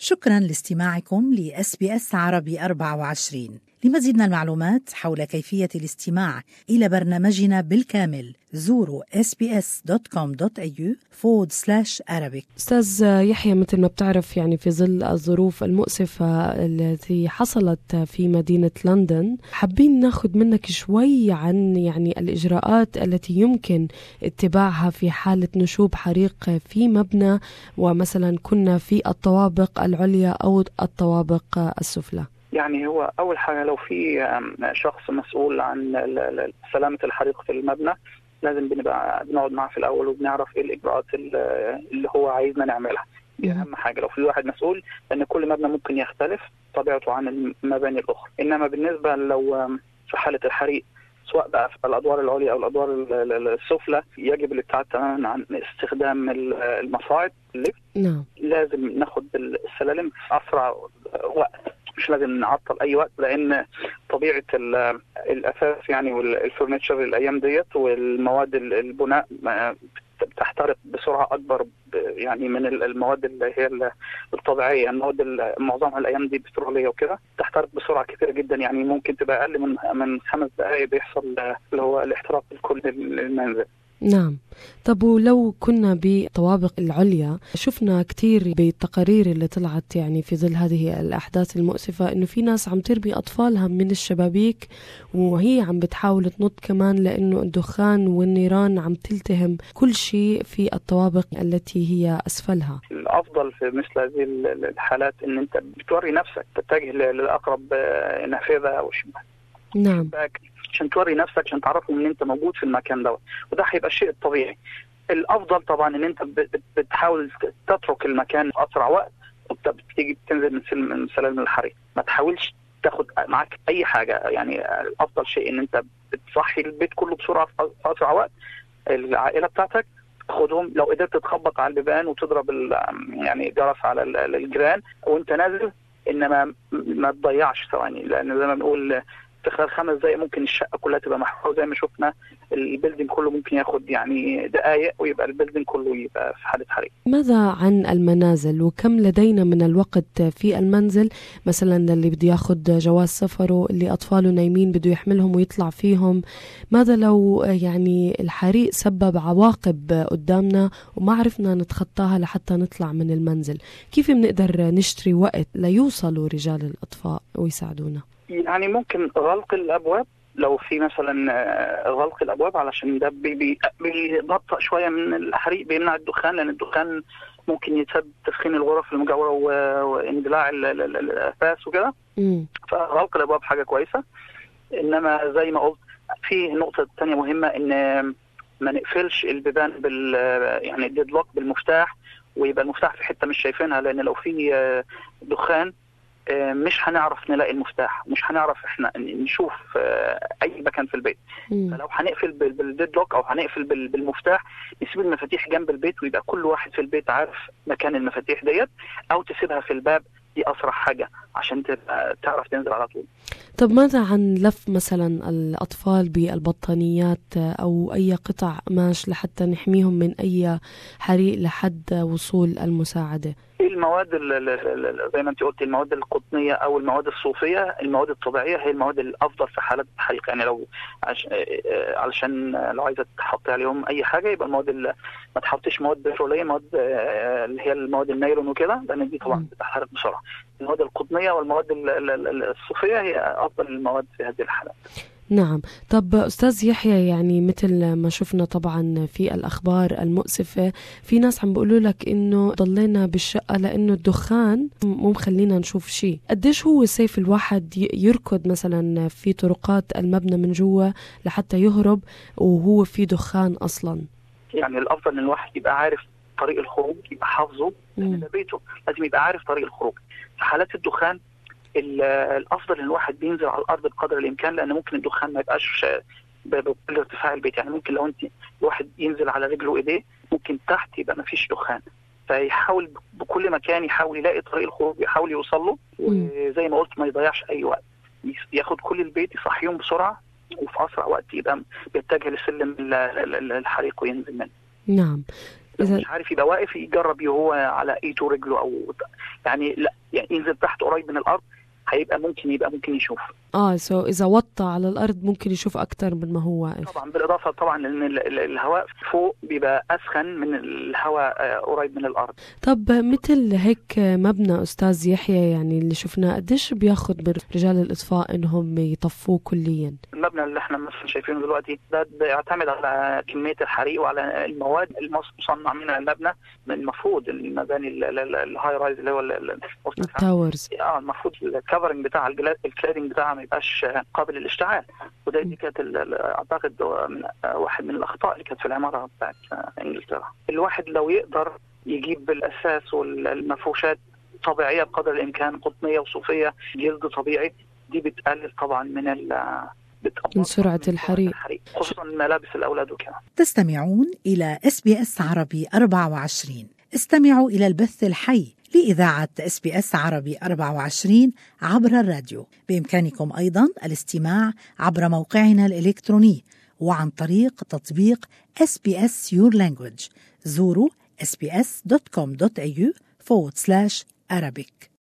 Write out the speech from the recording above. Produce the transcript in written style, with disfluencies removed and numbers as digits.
شكرا لاستماعكم لSBS عربي 24. لمزيد من المعلومات حول كيفية الاستماع إلى برنامجنا بالكامل زوروا sbs.com.au/Arabic. أستاذ يحيى، مثل ما بتعرف يعني في ظل الظروف المؤسفة التي حصلت في مدينة لندن، حابين ناخد منك شوي عن يعني الإجراءات التي يمكن اتباعها في حالة نشوب حريق في مبنى، ومثلا كنا في الطوابق العليا أو الطوابق السفلى. يعني هو أول حاجة لو في شخص مسؤول عن سلامة الحريق في المبنى، لازم بنقعد معه في الأول وبنعرف إيه الإجراءات اللي هو عايزنا نعملها. دي أهم حاجة لو في واحد مسؤول، لأن كل مبنى ممكن يختلف طبيعته عن المباني الأخرى. إنما بالنسبة لو في حالة الحريق سواء بقى في الأدوار العليا أو الأدوار السفلى، يجب الابتعاد تماما عن استخدام المصاعد الليفت. لازم ناخد السلالم في أسرع وقت، مش لازم نعطل أي وقت، لأن طبيعة الأثاث يعني والفرنتشر الأيام ديت والمواد البناء بتحترق بسرعة أكبر يعني من المواد اللي هي الطبيعية. المواد معظمها الأيام دي بترولية وكده تحترق بسرعة كتير جدا، يعني ممكن تبقى أقل من 5 دقائق بيحصل اللي هو الاحتراق لكل المنزل. نعم. طب ولو كنا بطوابق العليا، شفنا كتير بالتقارير اللي طلعت يعني في ظل هذه الأحداث المؤسفة إنه في ناس عم تربي أطفالها من الشبابيك وهي عم بتحاول تنط كمان، لأنه الدخان والنيران عم تلتهم كل شيء في الطوابق التي هي أسفلها. الأفضل في مثل هذه الحالات إن أنت بتوري نفسك، تتجه للأقرب نافذة أو شباك. نعم. عشان توري نفسك، عشان تعرفوا ان انت موجود في المكان دوت، وده هيبقى الشيء الطبيعي. الافضل طبعا ان انت بتحاول تترك المكان في اسرع وقت، وبتيجي تنزل من سلالم الحريق. ما تحاولش تاخد معاك اي حاجه، يعني افضل شيء ان انت بتصحي البيت كله بسرعه في اسرع وقت. العائله بتاعتك تاخدهم، لو قدرت تخبط على البيبان وتضرب يعني جرس على الجيران وانت نازل، انما ما تضيعش ثواني، لان زي ما بنقول في خلال 5 دقائق ممكن الشقة كلها تبقى محروقة. زي ما شفنا البيلدينج كله ممكن ياخد يعني دقائق ويبقى البيلدينج كله يبقى في حالة حريق. ماذا عن المنازل، وكم لدينا من الوقت في المنزل؟ مثلا اللي بده ياخد جواز سفره، اللي أطفاله نايمين بده يحملهم ويطلع فيهم، ماذا لو يعني الحريق سبب عواقب قدامنا وما عرفنا نتخطاها لحتى نطلع من المنزل؟ كيف بنقدر نشتري وقت ليوصلوا رجال الأطفاء ويساعدونا؟ يعني ممكن غلق الأبواب، لو في مثلا غلق الأبواب، علشان ده بيبطئ شوية من الحريق، بيمنع الدخان، لأن الدخان ممكن يسبب تسخين الغرف المجاورة واندلاع الأثاث وكده. فغلق الأبواب حاجة كويسة. إنما زي ما قلت، في نقطة تانية مهمة، إن ما نقفلش البيبان يعني الديدلوك بالمفتاح، ويبقى المفتاح في حتة مش شايفينها، لأن لو في دخان مش هنعرف نلاقي المفتاح، مش هنعرف احنا نشوف اي مكان في البيت. فلو هنقفل بالديدلوك او هنقفل بالمفتاح، نسيب المفاتيح جنب البيت، ويبقى كل واحد في البيت عارف مكان المفاتيح ديت، او تسيبها في الباب. دي اسرع حاجة عشان تعرف تنزل على طول. طب ماذا عن لف مثلا الأطفال بالبطانيات أو أي قطع قماش لحتى نحميهم من أي حريق لحد وصول المساعدة؟ المواد زي ما انت قلت، المواد القطنية او المواد الصوفية، المواد الطبيعية هي المواد الافضل في حالات الحريق. يعني لو علشان لو عايزة تحط عليهم اي حاجة، يبقى المواد ما تحطيش مواد بترولية، مواد اللي هي المواد النايلون وكده، لان دي طبعا بتحترق بسرعة. المواد القطنية والمواد الصوفية هي افضل المواد في هذه الحالات. نعم. طب أستاذ يحيى، يعني مثل ما شفنا طبعا في الأخبار المؤسفة، في ناس عم بيقولوا لك إنه ضلينا بالشقة لأنه الدخان مو مخلينا نشوف شيء. قديش هو سيف الواحد يركض مثلا في طرقات المبنى من جوا لحتى يهرب وهو في دخان أصلا؟ يعني الأفضل إن الواحد يبقى عارف طريق الخروج، يبقى حافظه، لأن ده بيته، لازم يبقى عارف طريق الخروج. في حالات الدخان الافضل ان الواحد بينزل على الارض بقدر الامكان، لان ممكن الدخان ما يبقاش بكل ارتفاع البيت. يعني ممكن لو انت الواحد ينزل على رجله وايديه، ممكن تحت يبقى ما فيش دخان، فيحاول بكل مكان يحاول يلاقي طريق الخروج، يحاول يوصل له. وزي ما قلت ما يضيعش اي وقت، ياخد كل البيت يصحيهم بسرعه، وفي اسرع وقت يبقى بيتجه لسلم الحريق وينزل منه. نعم. مش عارف يبقى واقف يجرب هو على ايده رجله او يعني لا يعني ينزل تحت قريب من الارض هيبقى ممكن يشوف. اذا وطى على الارض ممكن يشوف اكتر من ما هو واقف. طبعا بالاضافه طبعا لان الهواء فوق بيبقى اسخن من الهواء قريب من الارض. طب مثل هيك مبنى استاذ يحيى يعني اللي شفناه قديش بياخد من رجال الاطفاء انهم يطفوه كليا؟ المبنى اللي احنا مثلا شايفينه دلوقتي ده بيعتمد على كميه الحريق وعلى المواد المصنع منها المبنى. المفروض المباني الهاي رايز اللي هو التاورز المفروض الكفرنج بتاع الكلادنج بتاعها ما يبقاش قابل للاشتعال، وده دي كانت اعتقد واحد من الاخطاء اللي كانت في العماره بتاعت انجلترا. الواحد لو يقدر يجيب الاساس والمفروشات طبيعيه بقدر الامكان، قطنيه وصوفيه جلد طبيعي، دي بتقلل طبعا من سرعه الحريق خصوصا ملابس الاولاد وكذا. تستمعون الى SBS عربي 24. استمعوا الى البث الحي لإذاعة SBS عربي 24 عبر الراديو. بإمكانكم أيضاً الاستماع عبر موقعنا الإلكتروني وعن طريق تطبيق SBS Your Language. زوروا sbs.com.au/Arabic.